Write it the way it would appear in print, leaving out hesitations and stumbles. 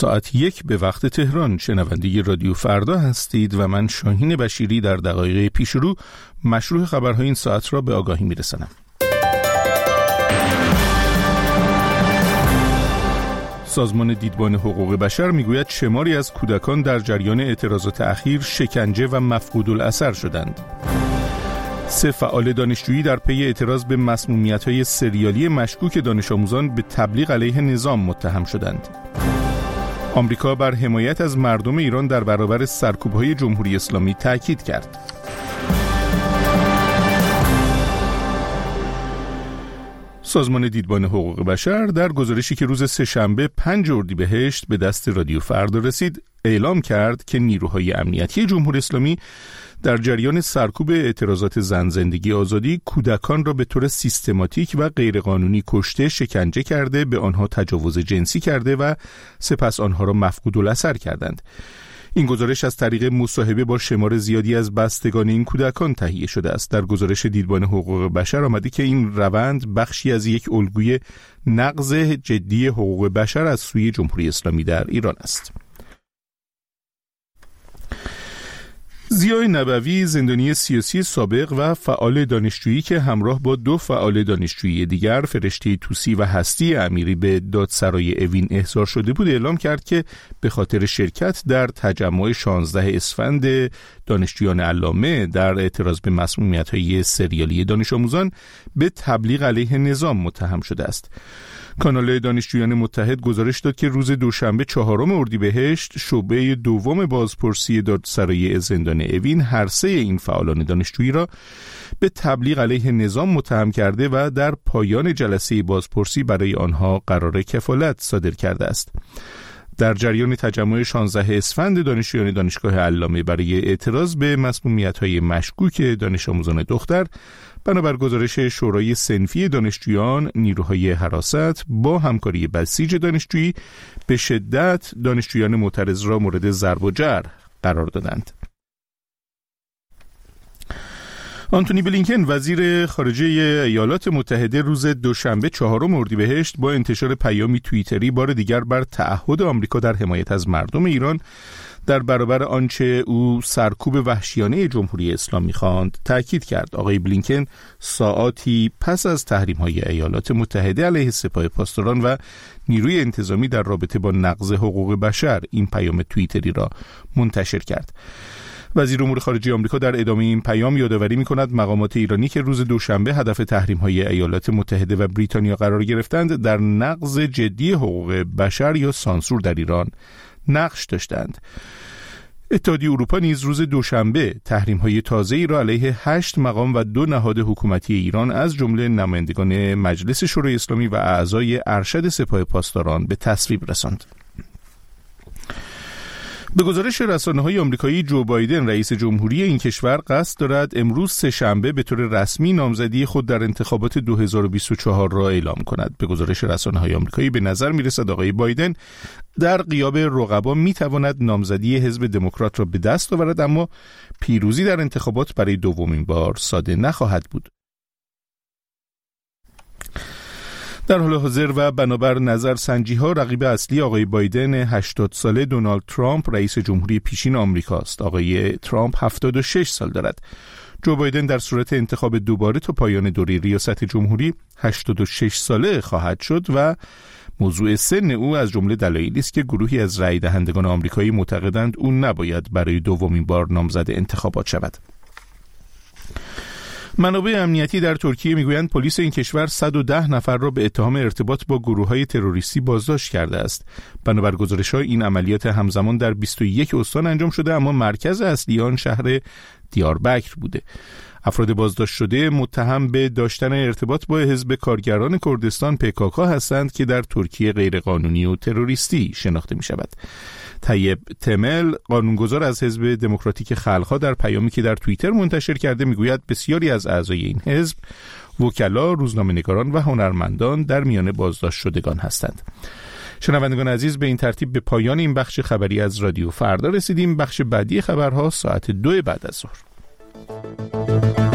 ساعت 1 به وقت تهران شنونده رادیو فردا هستید و من شاهین بشیری در دقایق پیش رو مشروع خبرهای این ساعت را به آگاهی میرسانم. سازمان دیدبان حقوق بشر میگوید شماری از کودکان در جریان اعتراضات اخیر شکنجه و مفقود الاثر شدند. 3 فعال دانشجویی در پی اعتراض به مسمومیت‌های سریالی مشکوک دانش آموزان به تبلیغ علیه نظام متهم شدند. آمریکا بر حمایت از مردم ایران در برابر سرکوب‌های جمهوری اسلامی تاکید کرد. سازمان دیدبان حقوق بشر در گزارشی که روز سه‌شنبه 5 اردیبهشت به دست رادیو فردا رسید اعلام کرد که نیروهای امنیتی جمهوری اسلامی در جریان سرکوب اعتراضات زن زندگی آزادی کودکان را به طور سیستماتیک و غیرقانونی کشته، شکنجه کرده، به آنها تجاوز جنسی کرده و سپس آنها را مفقود الاثر کردند. این گزارش از طریق مصاحبه با شمار زیادی از بستگان این کودکان تهیه شده است. در گزارش دیدبان حقوق بشر آمده که این روند بخشی از یک الگوی نقض جدی حقوق بشر از سوی جمهوری اسلامی در ایران است. ضیاء نبوی، زندانی سیاسی سابق و فعال دانشجویی که همراه با 2 فعال دانشجویی دیگر، فرشته توسی و هستی امیری، به دادسرای اوین احضار شده بود، اعلام کرد که به خاطر شرکت در تجمع 16 اسفند دانشجویان علامه در اعتراض به مسمومیت‌های سریالی دانش آموزان به تبلیغ علیه نظام متهم شده است. کانال دانشجویان متحد گزارش داد که روز دوشنبه 4 اردیبهشت شعبه 2 بازپرسی دادسرای زندان اوین هر 3 این فعالان دانشجویی را به تبلیغ علیه نظام متهم کرده و در پایان جلسه بازپرسی برای آنها قرار کفالت صادر کرده است. در جریان تجمع 16 اسفند دانشجویان دانشگاه علامه برای اعتراض به مسمومیت‌های مشکوک دانش آموزان دختر، بنابر گزارش شورای صنفی دانشجویان، نیروهای حراست با همکاری بسیج دانشجویی به شدت دانشجویان معترض را مورد ضرب و جرح قرار دادند. آنتونی بلینکن، وزیر خارجه ایالات متحده، روز دوشنبه 4 اردیبهشت با انتشار پیامی توییتری بار دیگر بر تعهد آمریکا در حمایت از مردم ایران در برابر آنچه او سرکوب وحشیانه جمهوری اسلامی خواند تاکید کرد. آقای بلینکن ساعاتی پس از تحریم‌های ایالات متحده علیه سپاه پاسداران و نیروی انتظامی در رابطه با نقض حقوق بشر این پیام توییتری را منتشر کرد. وزیر امور خارجه آمریکا در ادامه این پیام یادآوری می‌کند مقامات ایرانی که روز دوشنبه هدف تحریم‌های ایالات متحده و بریتانیا قرار گرفتند در نقض جدی حقوق بشر یا سانسور در ایران نقش داشتند. اتحادیه اروپا نیز روز دوشنبه تحریم‌های تازه‌ای را علیه 8 مقام و 2 نهاد حکومتی ایران از جمله نمایندگان مجلس شورای اسلامی و اعضای ارشد سپاه پاسداران به تصویب رساند. به گزارش رسانه‌های آمریکایی، جو بایدن رئیس جمهوری این کشور قصد دارد امروز سه‌شنبه به طور رسمی نامزدی خود در انتخابات 2024 را اعلام کند. به گزارش رسانه‌های آمریکایی به نظر می‌رسد آقای بایدن در غیاب رقبا می‌تواند نامزدی حزب دموکرات را به دست آورد، اما پیروزی در انتخابات برای دومین بار ساده نخواهد بود. در حال حاضر و بنابر نظرسنجی‌ها رقیب اصلی آقای بایدن 80 ساله دونالد ترامپ رئیس جمهوری پیشین آمریکاست. آقای ترامپ 76 سال دارد. جو بایدن در صورت انتخاب دوباره تا پایان دوره ریاست جمهوری 86 ساله خواهد شد و موضوع سن او از جمله دلایلی است که گروهی از رای دهندگان آمریکایی معتقدند او نباید برای دومین بار نامزد انتخابات شود. منابع امنیتی در ترکیه میگویند پلیس این کشور 110 نفر را به اتهام ارتباط با گروه‌های تروریستی بازداشت کرده است. بنابر گزارش‌ها این عملیات همزمان در 21 استان انجام شده، اما مرکز اصلی آن شهر دیاربکر بوده. افراد بازداشت شده متهم به داشتن ارتباط با حزب کارگران کردستان PKK هستند که در ترکیه غیرقانونی و تروریستی شناخته می‌شود. طیب تمل، قانونگذار از حزب دموکراتیک خلق‌ها، در پیامی که در توییتر منتشر کرده میگوید بسیاری از اعضای این حزب وکلا، روزنامه‌نگاران و هنرمندان در میان بازداشت شدگان هستند. شنوندگان عزیز، به این ترتیب به پایان این بخش خبری از رادیو فردا رسیدیم. بخش بعدی خبرها ساعت 2 بعد از ظهر.